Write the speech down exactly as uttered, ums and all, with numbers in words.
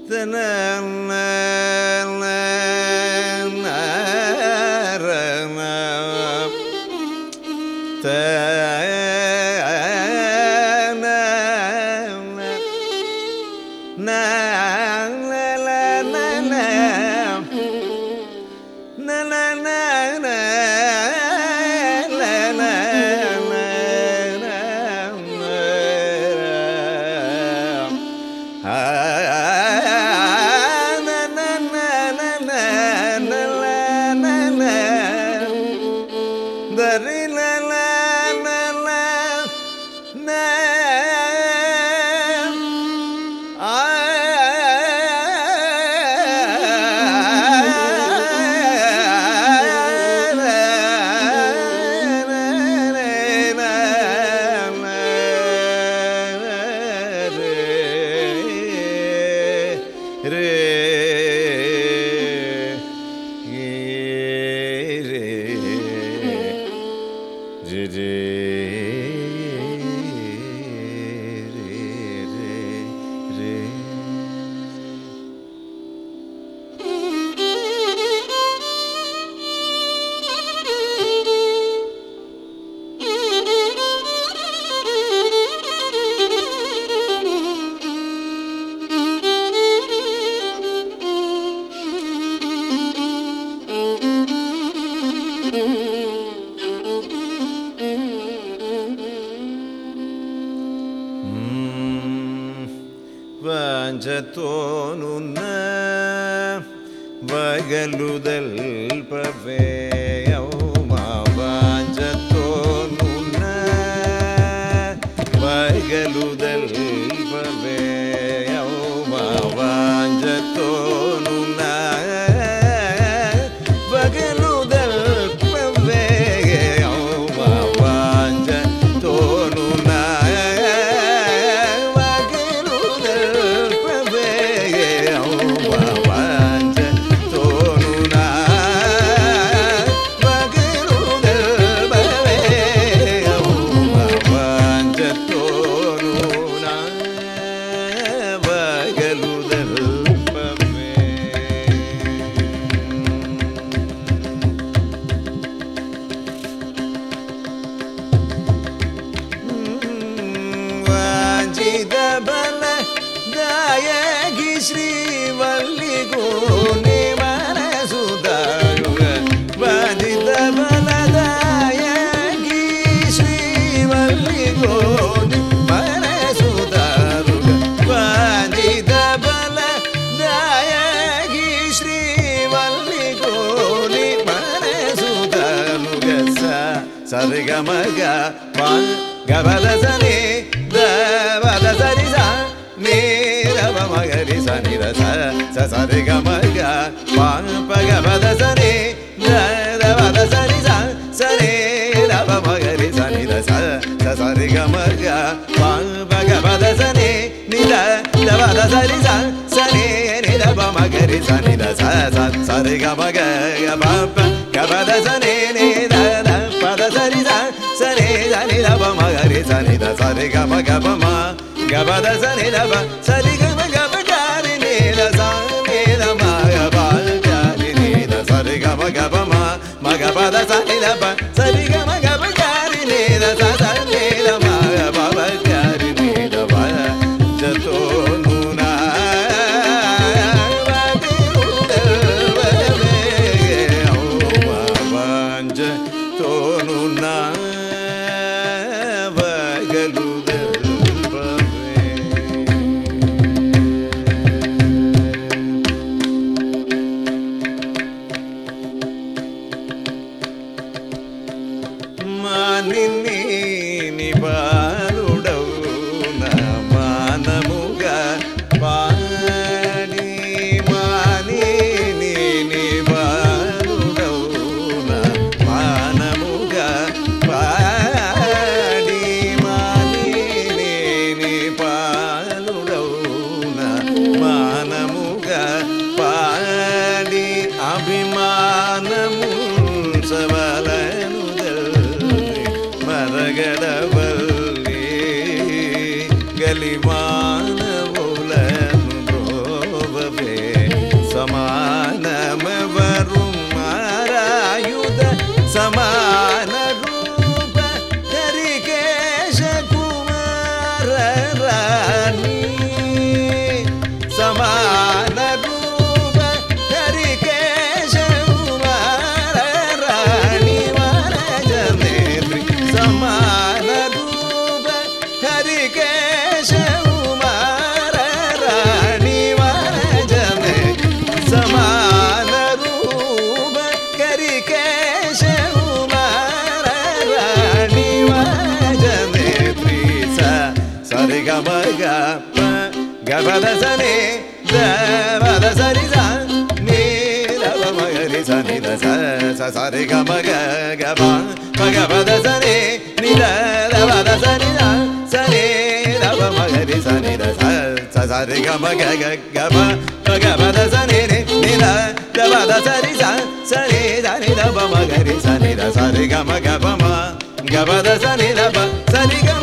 വാഞ്ചത്തോനുന്ന വകലുതൽ പവേയൗമാ വാഞ്ചത്തോനുന്ന വകലുതൽ പവേയൗമാ വാഞ്ചത്തോനുന്ന വകലുതൽ പവേയൗമാ വാഞ്ചത്തോനുന്ന Sarigamaga, one Gavadasani, the Vadasarisa, Nira Magarisa, Nira Sarigamaga, one Pagavadasani, the Vadasarisa, Sarira Magarisa, Nira Sarigamaga, one Pagavadasani, Nira Vadasarisa, Sarira Magarisa, Nira Sarigamaga, Papa Gavadasani. Padasarisa, sare sare lava magari sare da sare gama gama ma gama da sare lava sare gama gama gari ne da sare da ma gama gari ne da sare gama gama ma ma gama da sare lava sare gama gama gari ne da sare da ma gama gari ne da ba jato nuna சமானம வரும் மாராயுத சமான ரூப ஹரிகேஷ குமார ராணி சமான ரூப ஹரிகேஷ குமார ராணி வானஜநேத்ரி சமான ரூப ஹரிகேஷ குமார ராணி வானஜநே சமான ரூப ஹரிகேஷ குமார ராணி வானஜநேத்ரி ச சரி கம கப கபத சனே தபத சரி ச நீ தப மகரி ச நி த ச ச சரி கம க கப மகபத சனே நி த தபத சரி ச சனே தப மகரி ச நி த ச ச சரி கம க க கப மகபத சனே நி த தபத சரி ச சனே சனி தப மகரி ச நி த சரி கம கப ம கபத சனி தப சரி க